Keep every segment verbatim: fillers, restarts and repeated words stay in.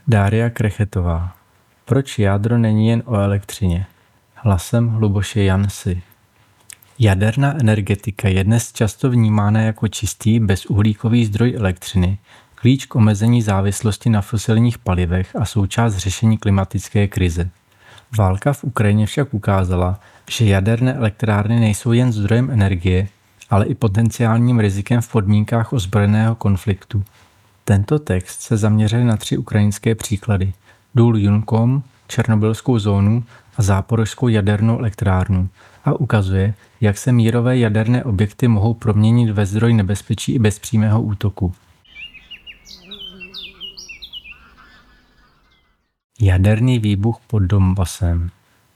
Dária Krechetová. Proč jádro není jen o elektřině? Hlasem Luboše Jansy. Jaderná energetika je dnes často vnímána jako čistý, bezuhlíkový zdroj elektřiny, klíč k omezení závislosti na fosilních palivech a součást řešení klimatické krize. Válka v Ukrajině však ukázala, že jaderné elektrárny nejsou jen zdrojem energie, ale i potenciálním rizikem v podmínkách ozbrojeného konfliktu. Tento text se zaměřil na tři ukrajinské příklady: důl Junkom, černobylskou zónu a záporožskou jadernou elektrárnu a ukazuje, jak se mírové jaderné objekty mohou proměnit ve zdroj nebezpečí i bez přímého útoku. Jaderný výbuch pod Donbasem.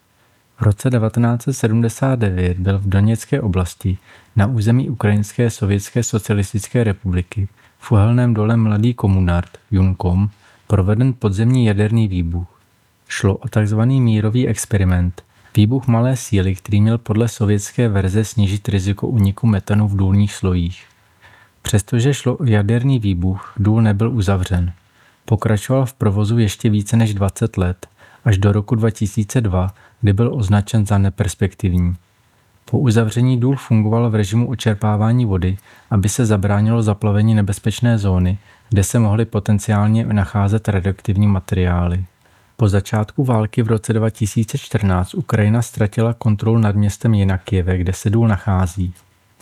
V roce devatenáct set sedmdesát devět byl v Doněcké oblasti na území Ukrajinské sovětské socialistické republiky v uhelném dole Mladý Komunart Junkom proveden podzemní jaderný výbuch. Šlo o tzv. Mírový experiment, výbuch malé síly, který měl podle sovětské verze snížit riziko úniku metanu v důlních slojích. Přestože šlo o jaderný výbuch, důl nebyl uzavřen. Pokračoval v provozu ještě více než dvacet let, až do roku dva tisíce dva, kdy byl označen za neperspektivní. Po uzavření důl fungoval v režimu očerpávání vody, aby se zabránilo zaplavení nebezpečné zóny, kde se mohly potenciálně nacházet radioaktivní materiály. Po začátku války v roce dva tisíce čtrnáct Ukrajina ztratila kontrolu nad městem Jinakijeve, kde se důl nachází.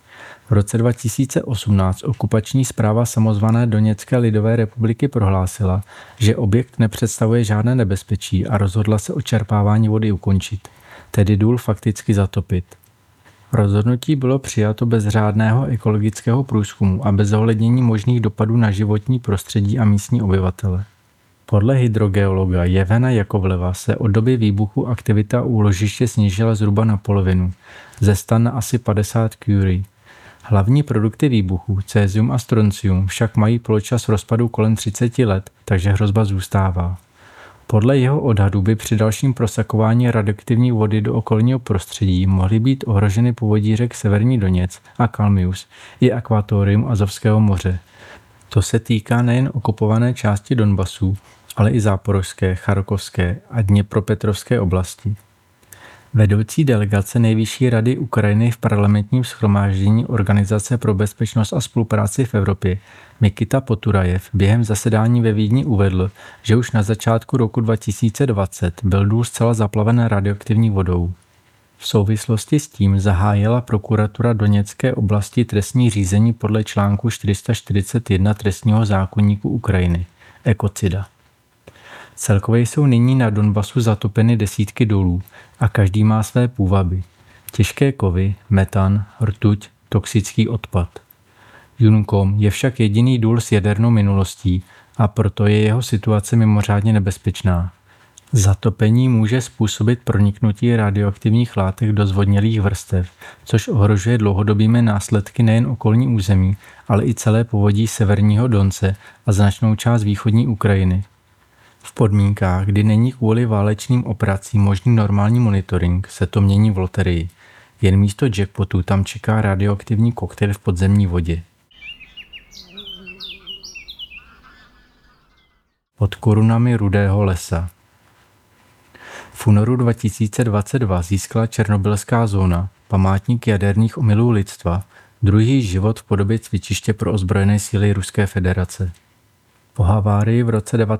V roce dva tisíce osmnáct okupační správa samozvané Doněcké lidové republiky prohlásila, že objekt nepředstavuje žádné nebezpečí a rozhodla se očerpávání vody ukončit, tedy důl fakticky zatopit. Rozhodnutí bylo přijato bez řádného ekologického průzkumu a bez zohlednění možných dopadů na životní prostředí a místní obyvatele. Podle hydrogeologa Jevhena Jakovleva se od doby výbuchu aktivita u úložiště snížila zhruba na polovinu, ze sta na asi padesát curie. Hlavní produkty výbuchu, cézium a stroncium, však mají poločas rozpadu kolem třicet let, takže hrozba zůstává. Podle jeho odhadu by při dalším prosakování radioaktivní vody do okolního prostředí mohly být ohroženy povodí řek Severní Doněc a Kalmius i akvatorium Azovského moře. To se týká nejen okupované části Donbasu, ale i záporožské, charkovské a dněpropetrovské oblasti. Vedoucí delegace Nejvyšší rady Ukrajiny v parlamentním shromáždění Organizace pro bezpečnost a spolupráci v Evropě Mikita Poturajev během zasedání ve Vídni uvedl, že už na začátku roku dva tisíce dvacet byl důl zcela zaplaven radioaktivní vodou. V souvislosti s tím zahájila prokuratura Doněcké oblasti trestní řízení podle článku čtyři sta čtyřicet jedna trestního zákoníku Ukrajiny, ekocida. Celkově jsou nyní na Donbasu zatopeny desítky dolů a každý má své půvaby. Těžké kovy, metan, rtuť, toxický odpad. Junkom je však jediný důl s jadernou minulostí a proto je jeho situace mimořádně nebezpečná. Zatopení může způsobit proniknutí radioaktivních látek do zvodnělých vrstev, což ohrožuje dlouhodobými následky nejen okolní území, ale i celé povodí Severního Donce a značnou část východní Ukrajiny. V podmínkách, kdy není kvůli válečným operacím možný normální monitoring, se to mění v loterii. Jen místo jackpotu tam čeká radioaktivní koktejl v podzemní vodě. Pod korunami Rudého lesa. V únoru dva tisíce dvacet dva získala černobylská zóna, památník jaderných omylů lidstva, druhý život v podobě cvičiště pro ozbrojené síly Ruské federace. Po havárii v roce